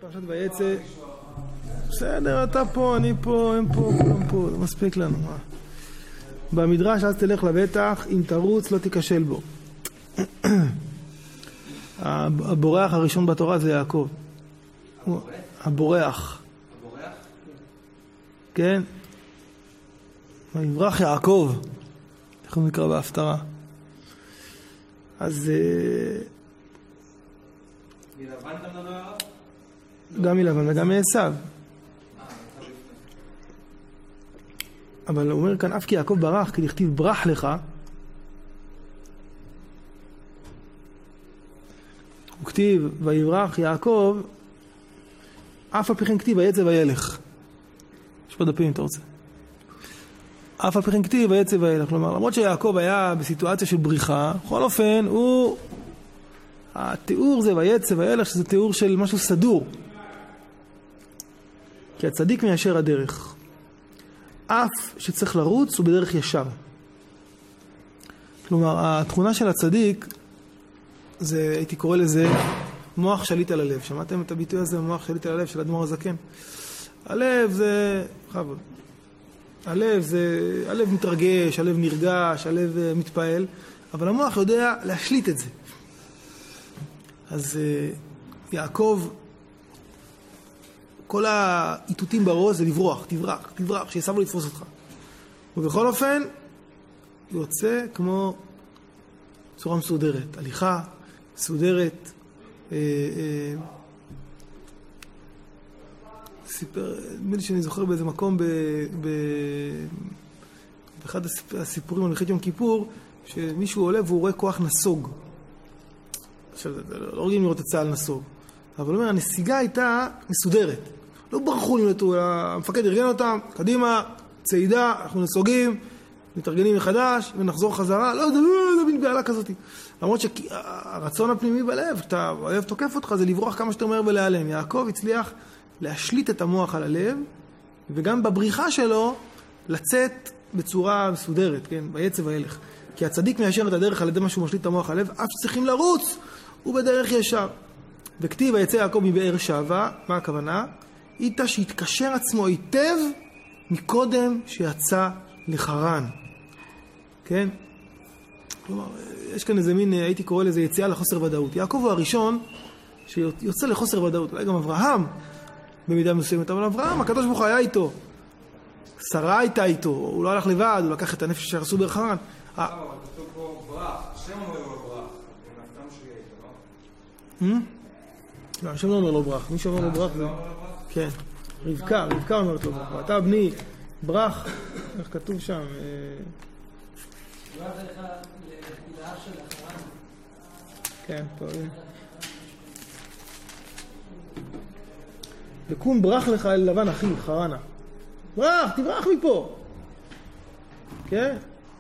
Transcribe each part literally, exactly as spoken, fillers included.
פרשת ויצא. בסדר, אתה פה, אני פה, הם פה, כולם פה, זה מספיק לנו. במדרש אז תלך לבטח, אם תרוץ לא תיכשל בו. הבורח הראשון בתורה זה יעקב. הבורח. הבורח? כן. ויברח יעקב. איך הוא נקרא בהפטרה? אז... מלבן אתה מדבר עליו? גם מלבן וגם מעשיו. אבל הוא אומר כאן, אף כי יעקב ברח, כי לכתיב ברח לך. הוא כתיב, ויברח יעקב, אף על פי כן כתיב, ויצא וילך. יש פה דפים, אתה רוצה. אף על פי כן כתיב, ויצא וילך. כלומר, למרות שיעקב היה בסיטואציה של בריחה, בכל אופן, הוא... התיאור זה ויצא וילך, שזה תיאור של משהו סדור. כי הצדיק מיישר הדרך. אף שצריך לרוץ הוא בדרך ישר. כלומר, התכונה של הצדיק, זה, הייתי קורא לזה, מוח שליט על הלב. שמעתם את הביטוי הזה, מוח שליט על הלב של אדמו"ר הזקן? הלב זה, חבוד. הלב זה, הלב מתרגש, הלב נרגש, הלב מתפעל, אבל המוח יודע להשליט את זה. אז יעקב, כל העיתותים בראש זה לברוח, תברח, תברח, שיסב לו לתפוס אותך. ובכל אופן, יוצא כמו צורה מסודרת, הליכה מסודרת. אה, אה, סיפר, נדמה לי שאני זוכר באיזה מקום, ב, ב, באחד הסיפורים על מלחמת יום כיפור, שמישהו עולה והוא רואה כוח נסוג. עכשיו, לא רגילים לראות את צה"ל נסוג. אבל הוא אומר, הנסיגה הייתה מסודרת. לא ברחו נמלטו, המפקד ארגן אותם, קדימה, צעידה, אנחנו נסוגים, מתארגנים מחדש, ונחזור חזרה, לא, זה לא מין בעלה כזאת. למרות שהרצון הפנימי בלב, כשאתה, הלב תוקף אותך, זה לברוח כמה שאתה אומר ולהיעלם. יעקב הצליח להשליט את המוח על הלב, וגם בבריחה שלו, לצאת בצורה מסודרת, כן, ויצא וילך. כי הצדיק מיישר את הדרך על ידי מה שהוא משליט את המוח על הלב, אף שצריכים לרוץ, הוא בדרך ישר. וכתיב ויצא יעקב מבאר שבע, מה הכוונה? איתה שהתקשר עצמו היטב מקודם שיצא לחרן. כן? כלומר, יש כאן איזה מין, הייתי קורא לזה יציאה לחוסר ודאות. יעקב הוא הראשון שיוצא לחוסר ודאות. אולי גם אברהם במידה מסוימת, אבל אברהם, הקדוש ברוך הוא היה איתו. שרה הייתה איתו, הוא לא הלך לבד, הוא לקח את הנפש שרסו בחרן. אבל כתוב פה ברח, השם אומר לו ברח, ונפתם שיהיה איתו, לא? לא, השם לא אומר לו ברח, מי שאומר לו ברח זה... כן, רבקה, רבקה אומרת לו ברח, ואתה בני ברח, איך כתוב שם? ברח לך להר של החרן. כן, פה, וקום ברח לך אל לבן אחי, חרנה. ברח, תברח מפה. כן?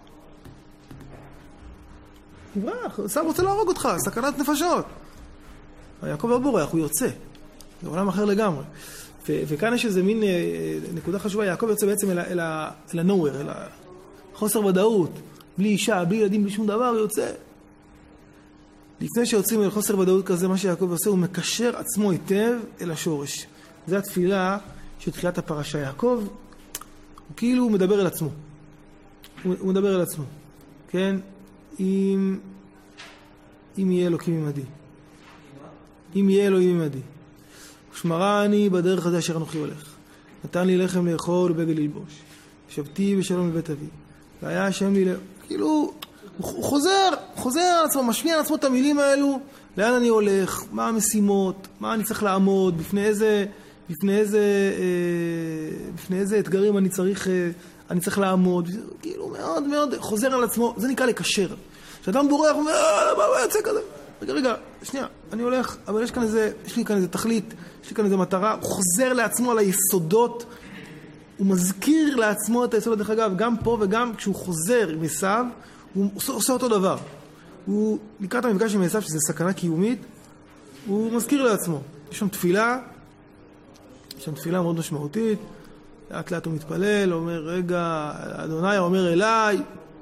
תברח, סתם רוצה להרוג אותך, סכנת נפשות. יעקב לא בורח, הוא יוצא. זה עולם אחר לגמרי. ו- וכאן יש איזה מין אה, נקודה חשובה, יעקב יוצא בעצם אל, אל, אל הנוהר, אל החוסר ודאות, בלי אישה, בלי ילדים, בלי שום דבר, הוא יוצא. לפני שיוצאים אל חוסר ודאות כזה, מה שיעקב עושה, הוא מקשר עצמו היטב אל השורש. זו התפילה של תחילת הפרשה. יעקב, הוא כאילו מדבר אל עצמו. הוא, הוא מדבר אל עצמו. כן? אם, אם יהיה אלוקים עמדי. אם יהיה אלוהים עמדי. ושמרה אני בדרך הזה אשר אנוכי הולך. נתן לי לחם לאכול ובגד ללבוש. שבתי בשלום בבית אבי. והיה השם לי... כאילו, הוא חוזר, חוזר על עצמו, משמיע על עצמו את המילים האלו. לאן אני הולך? מה המשימות? מה אני צריך לעמוד? בפני איזה... בפני איזה... בפני איזה אתגרים אני צריך... אני צריך לעמוד. כאילו, מאוד מאוד חוזר על עצמו. זה נקרא לקשר. כשאדם בורח, הוא אומר, מה יוצא כזה? רגע, רגע, שנייה, אני הולך, אבל יש כאן איזה, יש לי כאן איזה תכלית, יש לי כאן איזה מטרה, הוא חוזר לעצמו על היסודות, הוא מזכיר לעצמו את היסודות, דרך אגב, גם פה וגם כשהוא חוזר עם עשיו, הוא עושה, עושה אותו דבר. הוא, לקראת המפגש עם עשיו, שזה סכנה קיומית, הוא מזכיר לעצמו. יש שם תפילה, יש שם תפילה מאוד משמעותית, לאט לאט הוא מתפלל, אומר, רגע, אדוני אומר אליי,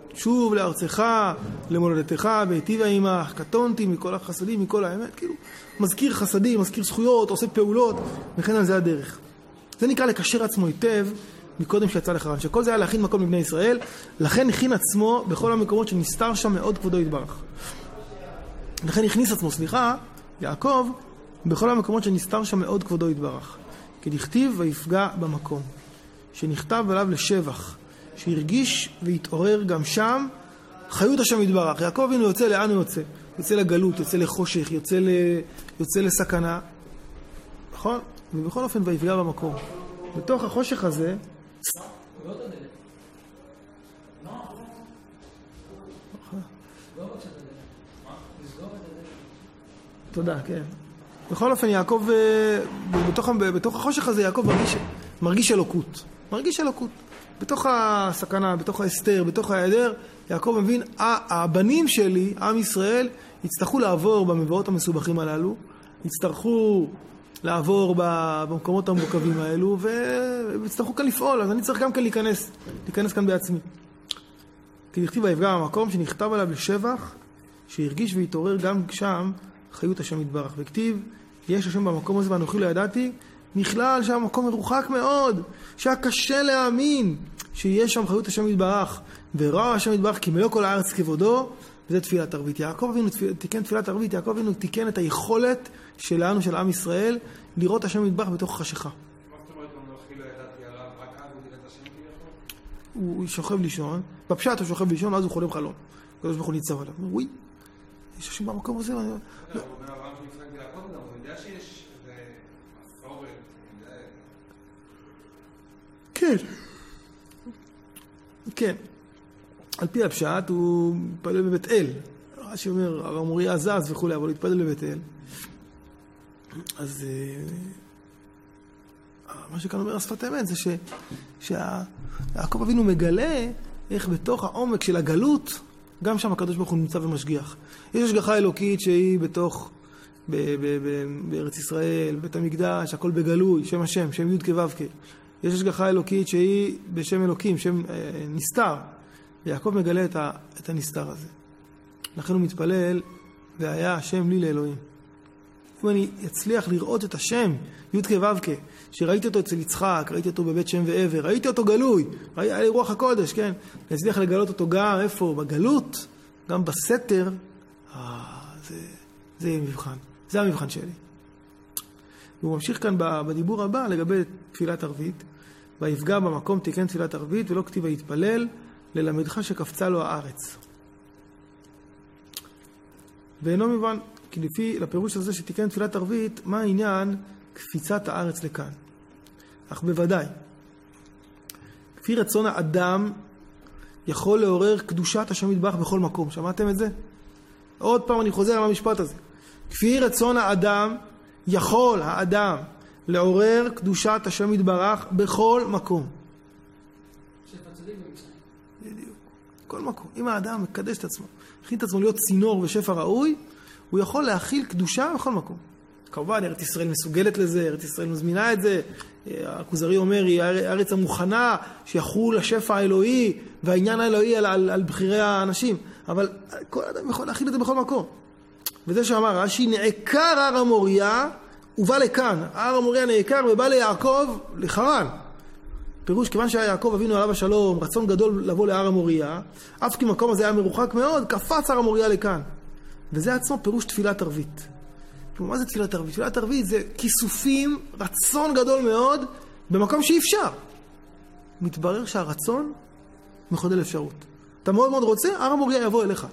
שוב לארצך, למולדתך, והיטיבה עמך, קטונתי מכל החסדים, מכל האמת, כאילו, מזכיר חסדים, מזכיר זכויות, עושה פעולות, וכן על זה הדרך. זה נקרא לקשר עצמו היטב מקודם שיצא לחרן, שכל זה היה להכין מקום לבני ישראל, לכן הכין עצמו בכל המקומות שנסתר שם מאוד כבודו יתברך. לכן הכניס עצמו, סליחה, יעקב, בכל המקומות שנסתר שם מאוד כבודו יתברך. כי דכתיב ויפגע במקום, שנכתב עליו לשבח, שהרגיש והתעורר גם שם חיות השם יתברך. יעקב אבינו יוצא, לאן הוא יוצא? יוצא לגלות, יוצא לחושך, יוצא, ל... יוצא לסכנה. נכון? ובכל אופן ויפגע במקום. בתוך החושך הזה... תודה, כן. בכל אופן יעקב, בתוך, בתוך החושך הזה יעקב מרגיש, מרגיש אלוקות. מרגיש אלוקות. בתוך הסכנה, בתוך ההסתר, בתוך ההיעדר, יעקב מבין, הבנים שלי, עם ישראל, יצטרכו לעבור במבואות המסובכים הללו, יצטרכו לעבור במקומות המורכבים האלו, ויצטרכו כאן לפעול, אז אני צריך גם כאן להיכנס, להיכנס כאן בעצמי. כי נכתיב ויפגע במקום שנכתב עליו לשבח, שהרגיש והתעורר גם שם חיות השם יתברך. וכתיב, יש השם במקום הזה ואנוכי לא ידעתי, נכלל שהמקום מרוחק מאוד, שהיה קשה להאמין שיש שם חיות השם יתברך, וראה השם יתברך כי מלוא כל הארץ כבודו, וזה תפילת ערבית. יעקב אבינו תיקן תפילת ערבית, יעקב אבינו תיקן את היכולת שלנו, של עם ישראל, לראות השם יתברך בתוך חשיכה. מה זאת אומרת, אנוכי לא ידעתי עליו, רק אז הוא ידע את השם כביכול? הוא שוכב לישון, בפשט הוא שוכב לישון, אז הוא חולם חלום. הקדוש ברוך הוא ניצב עליו. וואי, יש השם במקום הזה. הוא אומר, אברהם שיצחק ויעקב, הוא יודע שיש איזה מסורת, כן. כן. על פי הפשט הוא מתפלל בבית אל. רש"י אומר, הר המוריה זז וכו', אבל הוא התפלל בבית אל. אז מה שכאן אומר השפת אמת זה שיעקב אבינו מגלה איך בתוך העומק של הגלות, גם שם הקדוש ברוך הוא נמצא ומשגיח. יש השגחה אלוקית שהיא בתוך, בארץ ישראל, בית המקדש, הכל בגלוי, שם השם, שם י' כו' כ'. יש השגחה אלוקית שהיא בשם אלוקים, שם נסתר. ויעקב מגלה את, ה, את הנסתר הזה. לכן הוא מתפלל, והיה השם לי לאלוהים. אם אני אצליח לראות את השם, י' כו' כ', שראיתי אותו אצל יצחק, ראיתי אותו בבית שם ועבר, ראיתי אותו גלוי, היה לי רוח הקודש, כן? להצליח לגלות אותו גם איפה? בגלות, גם בסתר, אה, זה, זה יהיה מבחן. זה המבחן שלי. והוא ממשיך כאן בדיבור הבא לגבי תפילת ערבית, ויפגע במקום תיקן תפילת ערבית, ולא כתיב ויתפלל, ללמדך שקפצה לו הארץ. ואינו מובן, כי לפי לפירוש הזה שתיקן תפילת ערבית, מה העניין קפיצת הארץ לכאן? אך בוודאי, כפי רצון האדם יכול לעורר קדושת השם יתברך בכל מקום. שמעתם את זה? עוד פעם אני חוזר על המשפט הזה. כפי רצון האדם יכול האדם לעורר קדושת השם יתברך בכל מקום. בדיוק. כל מקום. אם האדם מקדש את עצמו, הכין את עצמו להיות צינור ושפע ראוי, הוא יכול להכיל קדושה בכל מקום. כמובן, ארץ ישראל מסוגלת לזה, ארץ ישראל מזמינה את זה. הכוזרי אומר, היא הארץ המוכנה שיחול השפע האלוהי והעניין האלוהי על, על, על בחירי האנשים. אבל כל אדם יכול להכיל את זה בכל מקום. וזה שאמר, רש"י, נעקר הר המוריה ובא לכאן. הר המוריה נעקר ובא ליעקב לחרן. פירוש, כיוון שהיה יעקב אבינו עליו השלום, רצון גדול לבוא להר המוריה, אף כי מקום הזה היה מרוחק מאוד, קפץ הר המוריה לכאן. וזה עצמו פירוש תפילת ערבית. כלומר, מה זה תפילת ערבית? תפילת ערבית זה כיסופים, רצון גדול מאוד, במקום שאי אפשר. מתברר שהרצון מחולל אפשרות. אתה מאוד מאוד רוצה, הר המוריה יבוא אליך.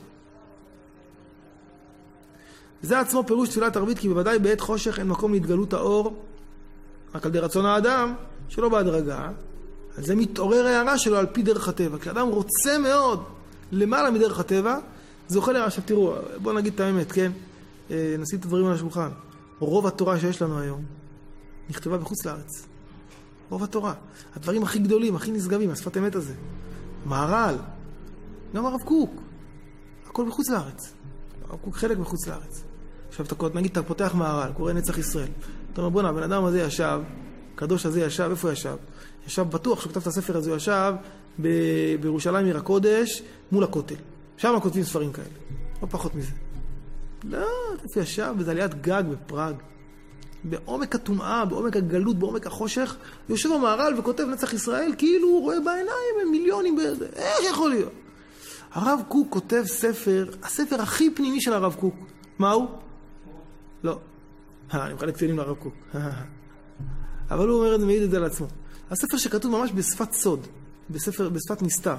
זה עצמו פירוש תפילת ערבית, כי בוודאי בעת חושך אין מקום להתגלות האור, רק על די רצון האדם, שלא בהדרגה, אז זה מתעורר הערה שלו על פי דרך הטבע. כשאדם רוצה מאוד למעלה מדרך הטבע, זה אוכל הערה. עכשיו תראו, בואו נגיד את האמת, כן? נשים את הדברים על השולחן. רוב התורה שיש לנו היום נכתבה בחוץ לארץ. רוב התורה. הדברים הכי גדולים, הכי נשגבים, השפת אמת הזה. מהר"ל, גם הרב קוק. הכל בחוץ לארץ. הרב קוק חלק בחוץ לארץ. עכשיו נגיד, אתה פותח מהר"ל, קורא נצח ישראל. אתה אומר, בוא'נה, הבן אדם הזה ישב, הקדוש הזה ישב, איפה ישב? ישב בטוח שכתב את הספר הזה, הוא ישב ב- בירושלים עיר הקודש, מול הכותל. שם כותבים ספרים כאלה. לא פחות מזה. לא, אתה ישב באיזה עליית גג בפראג. בעומק הטומאה, בעומק הגלות, בעומק החושך, יושב במהר"ל וכותב נצח ישראל, כאילו הוא רואה בעיניים מיליונים באיזה. איך יכול להיות? הרב קוק כותב ספר, הספר הכי פנימי של הרב קוק. מה הוא? לא. אני מחלק ציונים לרב קוק. אבל הוא אומר, מעיד את זה על עצמו. הספר שכתוב ממש בשפת סוד, בספר, בשפת נסתר.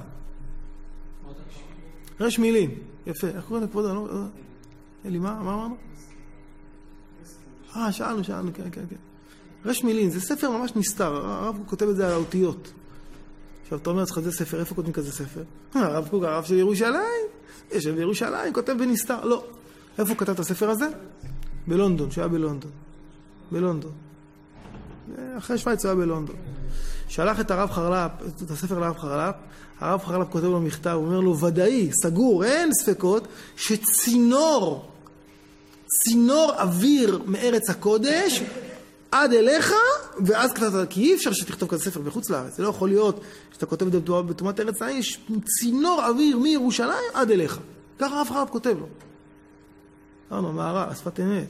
רש מילים. יפה. איך קוראים לכבודו? לא... אלי, מה? מה אמרנו? אה, שאלנו, שאלנו, כן, כן, כן. רש מילים, זה ספר ממש נסתר. הרב קוק כותב את זה על האותיות. עכשיו, אתה אומר, צריך זה ספר, איפה כותבים כזה ספר? הרב קוק, הרב של ירושלים. יש בירושלים, כותב בנסתר. לא. איפה הוא כתב את הספר הזה? בלונדון, שהיה בלונדון. בלונדון. אחרי שוויץ הוא היה בלונדון. שלח את הרב חרל"פ, את הספר לרב חרל"פ, הרב חרל"פ כותב לו מכתב, הוא אומר לו, ודאי, סגור, אין ספקות, שצינור, צינור אוויר מארץ הקודש, עד אליך, ואז כתבת, כי אי אפשר שתכתוב כזה ספר בחוץ לארץ, זה לא יכול להיות שאתה כותב בתאומת ארץ העין, יש צינור אוויר מירושלים עד אליך. ככה הרב חרל"פ כותב לו. אמרנו, מהר"ל, השפת אמת.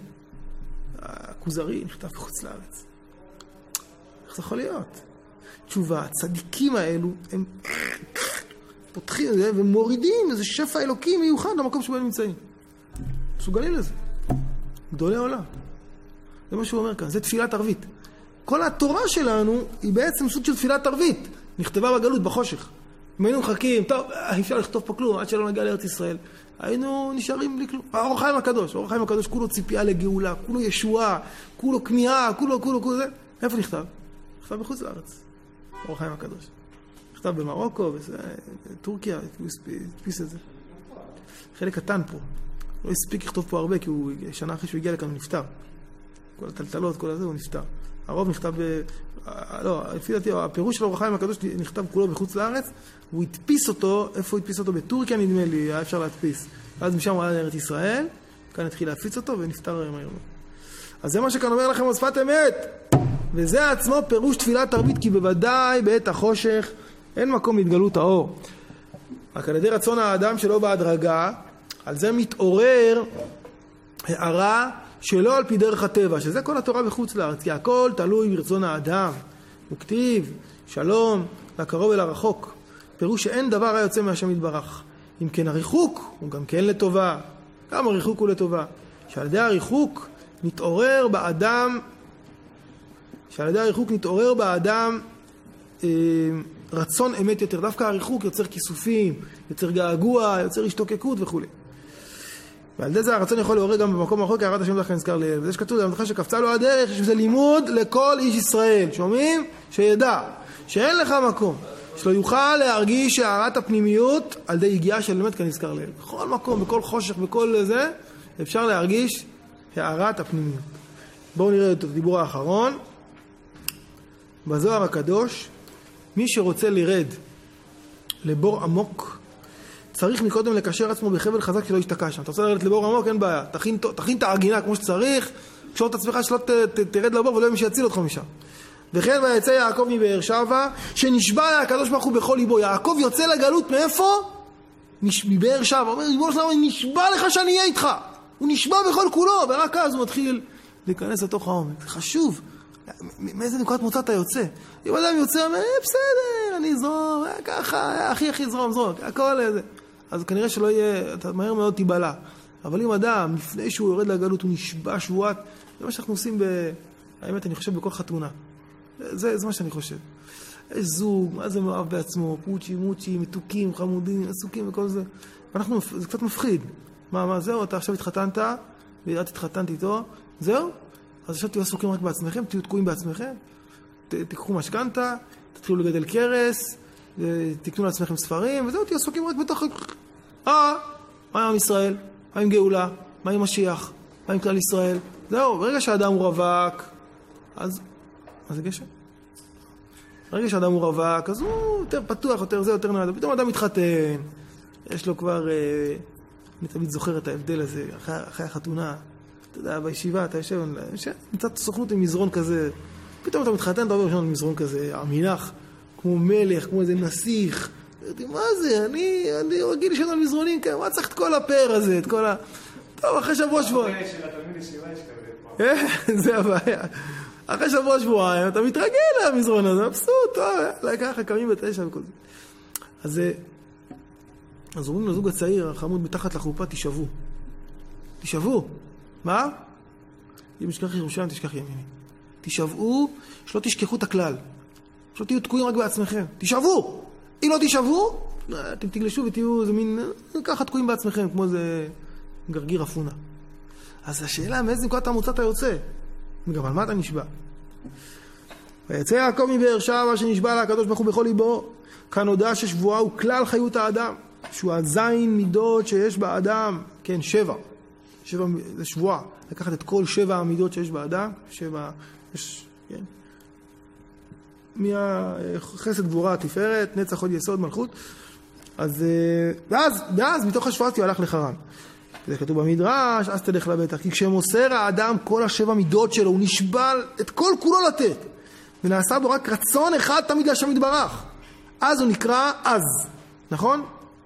הכוזרי נכתב בחוץ לארץ. איך זה יכול להיות? תשובה, הצדיקים האלו, הם פותחים את זה ומורידים איזה שפע אלוקי מיוחד למקום שבו הם נמצאים. מסוגלים לזה. גדולי העולם. זה מה שהוא אומר כאן, זה תפילת ערבית. כל התורה שלנו היא בעצם סוג של תפילת ערבית. נכתבה בגלות, בחושך. אם היינו מחכים, טוב, אי אפשר לכתוב פה כלום, עד שלא נגיע לארץ ישראל. היינו נשארים בלי כלום. האור החיים הקדוש, האור החיים הקדוש כולו ציפייה לגאולה, כולו ישועה, כולו כניעה, כולו, כולו, כולו זה. איפה נכתב? נכתב בחוץ לארץ. האור החיים הקדוש. נכתב במרוקו, בטורקיה, הוא הדפיס את זה. חלק קטן פה. לא הספיק לכתוב פה הרבה, כי הוא, שנה אחרי שהוא הגיע לכאן הוא נפטר. כל הטלטלות, כל הזה, הוא נפטר. הרוב נכתב ב... לא, לפי דעתי, הפירוש של האור החיים הקדוש נכתב כולו בחוץ לארץ, הוא הדפיס אותו, איפה הוא הדפיס אותו? בטורקיה נדמה לי, היה אפשר להדפיס. אז משם הוא היה לארץ ישראל, כאן התחיל להפיץ אותו ונפטר מהר. אז זה מה שכאן אומר לכם על שפת אמת. וזה עצמו פירוש תפילת ערבית, כי בוודאי בעת החושך אין מקום להתגלות האור. רק על ידי רצון האדם שלו בהדרגה, על זה מתעורר הערה שלא על פי דרך הטבע, שזה כל התורה בחוץ לארץ, כי הכל תלוי ברצון האדם. הוא כתיב, שלום, לקרוב אל הרחוק. פירוש שאין דבר היוצא מהשם יתברך. אם כן הריחוק הוא גם כן לטובה. גם הריחוק הוא לטובה. שעל ידי הריחוק נתעורר באדם, שעל ידי הריחוק נתעורר באדם אה, רצון אמת יותר. דווקא הריחוק יוצר כיסופים, יוצר געגוע, יוצר השתוקקות וכו'. ועל ידי זה הרצון יכול לעורר גם במקום הרחוק, כי הרעת השם דווקא נזכר לאל. וזה שכתוב, למדך שקפצה לו הדרך, יש בזה לימוד לכל איש ישראל. שומעים? שידע שאין לך מקום. שלא יוכל להרגיש הערת הפנימיות על ידי הגיעה של אמת כנזכר לאל. בכל מקום, בכל חושך, בכל זה, אפשר להרגיש הערת הפנימיות. בואו נראה את הדיבור האחרון. בזוהר הקדוש, מי שרוצה לרד לבור עמוק, צריך מקודם לקשר עצמו בחבל חזק שלא ישתקע שם. אתה רוצה לרדת לבור עמוק, אין בעיה. תכין, תכין את העגינה כמו שצריך, קשור את עצמך שלא ת, ת, תרד לבור ולא יהיה מי שיציל אותך משם. וכן ויצא יעקב מבאר שבע, שנשבע הקדוש ברוך הוא בכל ליבו. יעקב יוצא לגלות מאיפה? מבאר שבע. הוא אומר, ריבונו של עולם, אני נשבע לך שאני אהיה איתך. הוא נשבע בכל כולו, ורק אז הוא מתחיל להיכנס לתוך העומק. זה חשוב. מאיזה נקודת מוצא אתה יוצא? אם אדם יוצא, אומר, בסדר, אני אזרום, ככה, הכי הכי זרום, זרום, הכל איזה. אז כנראה שלא יהיה, אתה מהר מאוד תיבלה. אבל אם אדם, לפני שהוא יורד לגלות, הוא נשבע שבועת, זה מה שאנחנו עושים, ב... האמת, אני חושב, בכל חתונה. זה, זה מה שאני חושב. יש זוג, מה זה מאוהב בעצמו, פוצ'י, מוצ'י, מתוקים, חמודים, עסוקים וכל זה. ואנחנו, זה קצת מפחיד. מה, מה, זהו, אתה עכשיו התחתנת, ואת התחתנת איתו, זהו? אז עכשיו תהיו עסוקים רק בעצמכם, תהיו תקועים בעצמכם, ת, תיקחו משכנתה, תתחילו לגדל קרס, תקנו לעצמכם ספרים, וזהו, תהיו עסוקים רק בתוך... אה, מה עם ישראל? מה עם גאולה? מה עם משיח? מה עם כלל ישראל? זהו, ברגע שהאדם הוא רווק, אז... מה זה גשם? ברגע שהאדם הוא רווק, אז הוא יותר פתוח, יותר זה, יותר נעד. פתאום האדם מתחתן, יש לו כבר... אה, אני תמיד זוכר את ההבדל הזה, אחרי, אחרי החתונה, אתה יודע, בישיבה, אתה יושב, נמצא סוכנות עם מזרון כזה, פתאום אתה מתחתן, אתה עובר ראשון עם מזרון כזה, המינח, כמו מלך, כמו איזה נסיך. אמרתי, מה זה? אני, אני רגיל לשנות על מזרונים, כן, מה צריך את כל הפאר הזה, את כל ה... טוב, אחרי שבוע שבועיים. של התלמיד ישיבה יש כזה פה. זה הבעיה. אחרי שבוע שבועיים, אתה מתרגל למזרון הזה, מבסוט, טוב, יאללה, ככה, קמים בתשע וכל זה. אז, אז אומרים לזוג הצעיר, החמוד מתחת לחופה, תשבו. תשבו. מה? אם תשכח ירושלים, תשכח ימיני. תשבו, שלא תשכחו את הכלל. שלא תהיו תקועים רק בעצמכם. תשבו! אם לא תשבו, אתם תגלשו ותהיו איזה מין, ככה תקועים בעצמכם, כמו איזה גרגיר אפונה. אז השאלה, מאיזה נקודת המוצא אתה יוצא? וגם על מה אתה נשבע? ויצא יעקב מבאר שבע שנשבע לה הקדוש ברוך הוא בכל ליבו, כאן הודע ששבועה הוא כלל חיות האדם, שהוא הזין מידות שיש באדם, כן, שבע. שבע זה שבועה. לקחת את כל שבע המידות שיש באדם, שבע, יש, כן. מהחסד גבורה תפארת, נצח עוד יסוד מלכות. אז, ואז, ואז מתוך השבועה הוא הלך לחרן. זה כתוב במדרש, אז תלך לבטח. כי כשמוסר האדם כל השבע מידות שלו, הוא נשבע את כל כולו לתת. ונעשה בו רק רצון אחד תמיד להשם יתברך. אז הוא נקרא אז. נכון?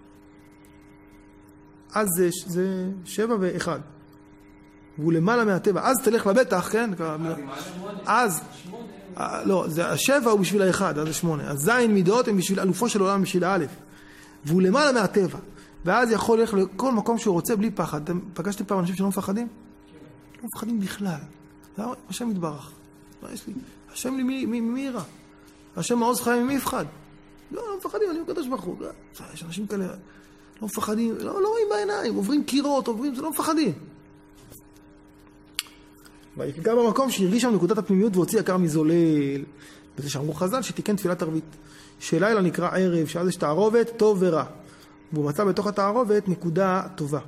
אז זה, זה שבע ואחד. והוא למעלה מהטבע. אז תלך לבטח, כן? אז, לא, זה השבע הוא בשביל האחד, אז זה שמונה. אז זין מידות הם בשביל אלופו של עולם, בשביל האלף. והוא למעלה מהטבע. ואז יכול ללכת לכל מקום שהוא רוצה בלי פחד. אתם פגשתם פעם אנשים שלא מפחדים? לא מפחדים בכלל. השם יתברך. מה יש לי? השם לי מי, מי, מי יראה? השם מעוז חיים ממי יפחד? לא, לא מפחדים, אני מקדש ברוך הוא. יש אנשים כאלה, לא מפחדים, לא, לא רואים בעיניים, עוברים קירות, עוברים, זה לא מפחדים. ויקגע במקום שהרגיש שם נקודת הפנימיות והוציא יקר מזולל. וזה שאמרו חז"ל שתיקן תפילת ערבית. שלילה נקרא ערב, שאז יש תערובת, טוב ורע. והוא מצא בתוך התערובת נקודה טובה.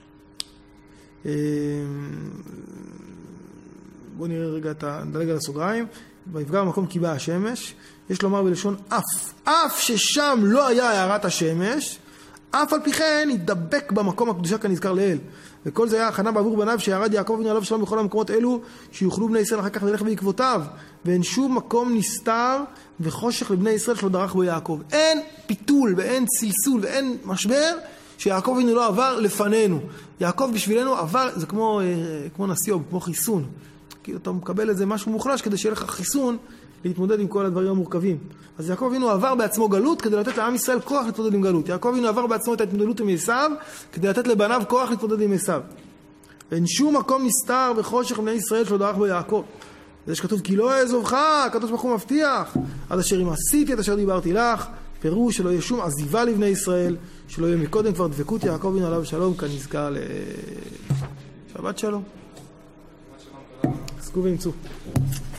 בואו נראה רגע את הדלג על הסוגריים. ויפגע במקום כי באה השמש. יש לומר בלשון אף. אף ששם לא היה הערת השמש, אף על פי כן ידבק במקום הקדושה כנזכר לאל. וכל זה היה הכנה בעבור בניו שירד יעקב אבינו עליו שלום בכל המקומות אלו, שיוכלו בני ישראל אחר כך ללך בעקבותיו. ואין שום מקום נסתר וחושך לבני ישראל שלא דרך בו יעקב. אין פיתול ואין צלסול ואין משבר שיעקב אבינו לא עבר לפנינו. יעקב בשבילנו עבר, זה כמו, כמו נסיוב, כמו חיסון. כי אתה מקבל איזה משהו מוחלש כדי שיהיה לך חיסון להתמודד עם כל הדברים המורכבים. אז יעקב אבינו עבר בעצמו גלות כדי לתת לעם ישראל כוח להתמודד עם גלות. יעקב אבינו עבר בעצמו את ההתמודדות עם עשיו כדי לתת לבניו כוח להתמודד עם עשיו. ואין שום מקום נסתר וחושך לבני ישראל שלא דרך בו יעקב. זה שכתוב כי לא אעזובך, הקדוש ברוך הוא מבטיח. עד אשר אם עשיתי את אשר דיברתי לך, פירוש שלא יהיה שום עזיבה לבני ישראל, שלא יהיה מקודם כבר דבקות יעקב אבינו עליו שלום כנזכר ל... שבת שלום. עסקו וימצאו.